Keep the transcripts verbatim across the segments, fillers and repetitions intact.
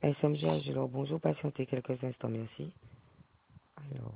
S M G, alors bonjour, patientez quelques instants, merci. Alors.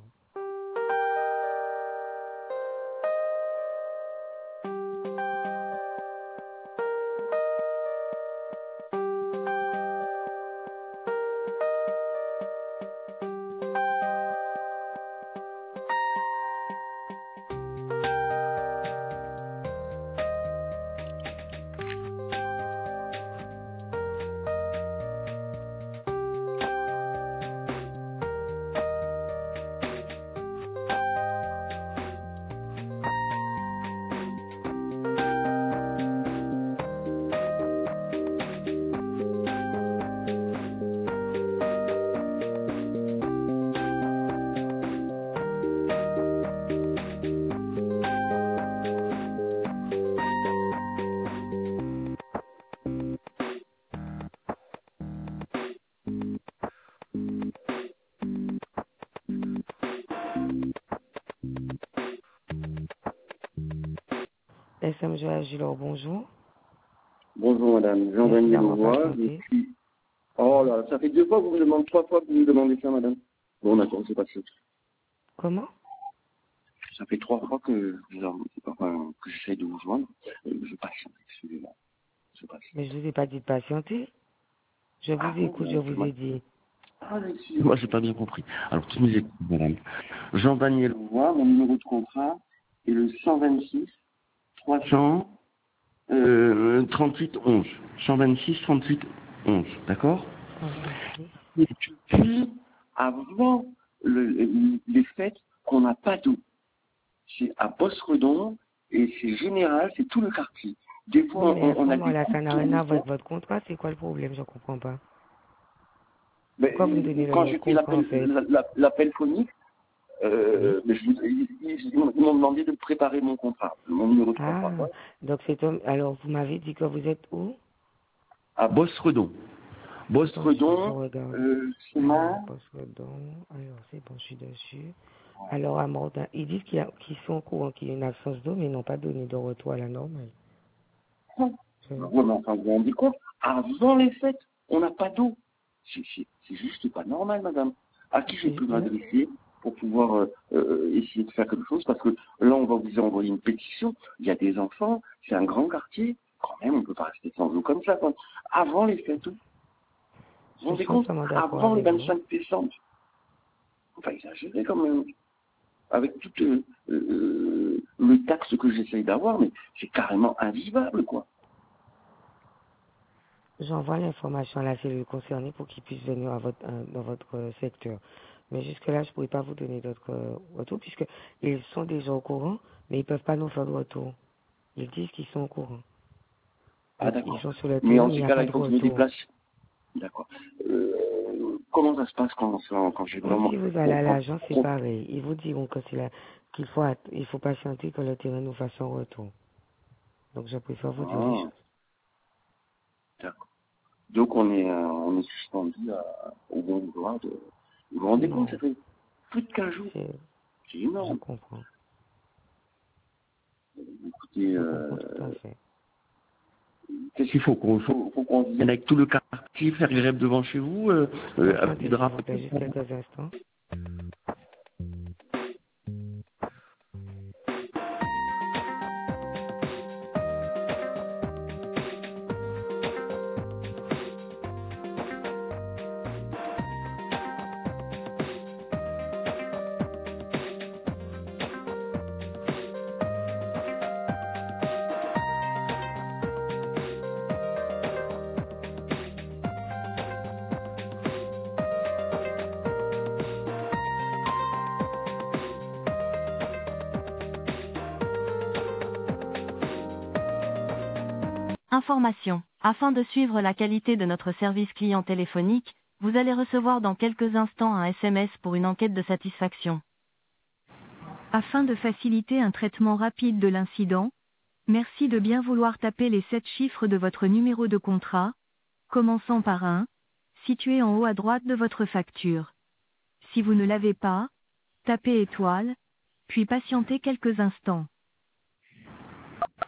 S M G, alors bonjour. Bonjour madame, Merci Jean-Daniel d'avoir Louvois. patienté. Oh là, ça fait deux fois que vous me demandez, trois fois que vous me demandez ça madame. Bon d'accord, c'est pas ça. Comment? Ça fait trois fois que, je vous en- enfin, que j'essaie de vous joindre. Euh, Je patiente, excusez-moi. Je patiente. Mais je vous ai pas dit de patienter. Je vous Ah bon, écoute, je bon, c'est vous moi. ai dit. Ah excusez-moi, j'ai pas bien compris. Alors, qui nous écoute madame? Jean-Daniel Louvois, mon numéro de contrat est le cent vingt-six trois cents euh, trente-huit onze. cent vingt-six trente-huit onze, d'accord? cent vingt-six. Et puis, avant le, le- les fêtes, qu'on n'a pas d'eau. C'est à Bosse-Redon et c'est général, c'est tout le quartier. Des fois, Oui, mais à on, ce on a des moment-là, ça coupes n'a sur rien le à voir toit. avec votre contrat. C'est quoi le problème? Je comprends pas. Mais Pourquoi vous me donnez le quand nom de j'ai fait contrat, en l'appel fait? la- la- l'appel phonique, Oui. euh, mais je, ils, ils- ils m'ont ils m'ont demandé de préparer mon contrat, mon numéro de contrat. Ah, Ouais. donc c'est un... Alors, vous m'avez dit que vous êtes où? À Bosse-Redon. Attendez, je, je Bosse-Redon, regarde. euh, Alors, chemin. poste don. Alors, c'est bon, je suis dessus. Alors, à Mordan, ils disent qu'il y a- qu'ils sont au courant qu'il y a une absence d'eau, mais ils n'ont pas donné de retour à la normale. Ouais, Je- mais enfin, vous vous rendez compte, avant les fêtes, on n'a pas d'eau. C'est c'est- c'est juste pas normal, madame. À qui je c'est- peux là, m'adresser pour pouvoir euh, euh, essayer de faire quelque chose? Parce que là, on va vous envoyer une pétition. Il y a des enfants, c'est un grand quartier. Quand même, on ne peut pas rester sans eau comme ça. Quoi. Avant les fêtes, vous vous je rendez suis compte? entièrement d'accord Avant le avec vous. vingt-cinq décembre. Enfin, exagéré quand même. Avec tout euh, euh, le taxe que j'essaye d'avoir, mais c'est carrément invivable, quoi. J'envoie l'information à la cellule concernée pour qu'ils puissent venir à votre, euh, dans votre euh, secteur. Mais jusque-là, je ne pourrais pas vous donner d'autres euh, retours, puisqu'ils sont déjà au courant, mais ils ne peuvent pas nous faire de retour. Ils disent qu'ils sont au courant. Ah Donc, ils d'accord. sont sur le Mais terrain, en mais il ces n'y a cas-là, pas il de faut que je me retour. déplace. D'accord. Euh, comment ça se passe quand, quand quand j'ai Comme vraiment... si vous allez Quand, à quand, l'agence, c'est quand- pareil. Ils vous diront que c'est là, qu'il faut, att- il faut patienter que le terrain nous fasse un retour. Donc, je préfère vous dire les Ah, choses. d'accord. Donc on est, euh, on est suspendu à, au bon vouloir de... Vous vous rendez compte, Non, ça fait plus de quinze jours. c'est, C'est je énorme. comprends. Écoutez, Je comprends tout à euh, fait. qu'est-ce qu'il faut qu'on faut, faut qu'on vienne avec tout le quartier faire grève devant chez vous, euh, euh, avec des Patientez, s'il vous drapeaux? plaît, juste quelques instants. Information. Afin de suivre la qualité de notre service client téléphonique, vous allez recevoir dans quelques instants un S M S pour une enquête de satisfaction. Afin de faciliter un traitement rapide de l'incident, merci de bien vouloir taper les sept chiffres de votre numéro de contrat, commençant par un, situé en haut à droite de votre facture. Si vous ne l'avez pas, tapez étoile, puis patientez quelques instants.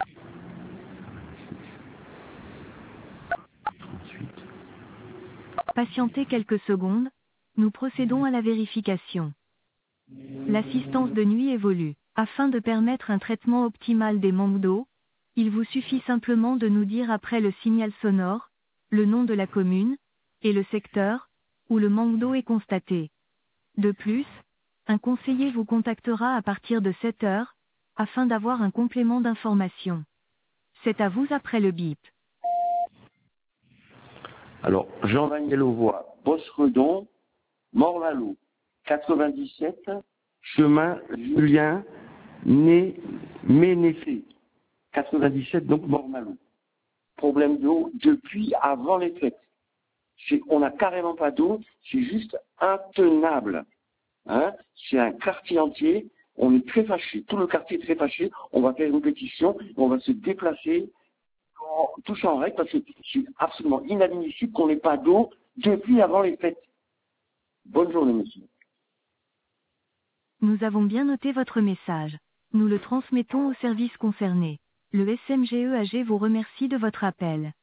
Ensuite. Patientez quelques secondes, nous procédons à la vérification. L'assistance de nuit évolue. Afin de permettre un traitement optimal des manques d'eau, il vous suffit simplement de nous dire après le signal sonore, le nom de la commune, et le secteur, où le manque d'eau est constaté. De plus, un conseiller vous contactera à partir de sept heures, afin d'avoir un complément d'information. C'est à vous après le bip. Alors, Jean-Daniel Auvois, Bosse-Redon, Morlalot, quatre-vingt-dix-sept, chemin Julien Né, Ménéfé, quatre-vingt-dix-sept, donc Mormalot. Problème d'eau depuis avant les fêtes. On n'a carrément pas d'eau, c'est juste intenable. Hein, c'est un quartier entier, on est très fâché, tout le quartier est très fâché, on va faire une pétition, on va se déplacer, tout ça en règle, parce que c'est absolument inadmissible qu'on n'ait pas d'eau depuis avant les fêtes. Bonne journée, monsieur. Nous avons bien noté votre message. Nous le transmettons aux services concernés. Le S M G E A G vous remercie de votre appel.